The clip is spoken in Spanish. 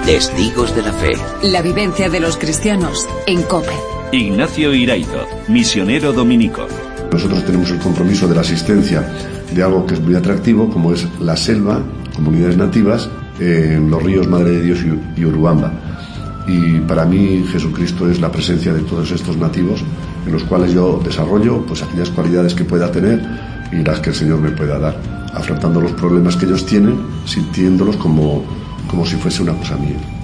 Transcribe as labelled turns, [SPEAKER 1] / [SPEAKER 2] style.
[SPEAKER 1] Testigos de la Fe.
[SPEAKER 2] La vivencia de los cristianos en COPE.
[SPEAKER 3] Ignacio Iraizo, misionero dominico.
[SPEAKER 4] Nosotros tenemos el compromiso de la asistencia de algo que es muy atractivo, como es la selva, comunidades nativas, en los ríos Madre de Dios y Urubamba. Y para mí Jesucristo es la presencia de todos estos nativos, en los cuales yo desarrollo pues aquellas cualidades que pueda tener y las que el Señor me pueda dar, afrontando los problemas que ellos tienen, sintiéndolos como si fuese una cosa mía.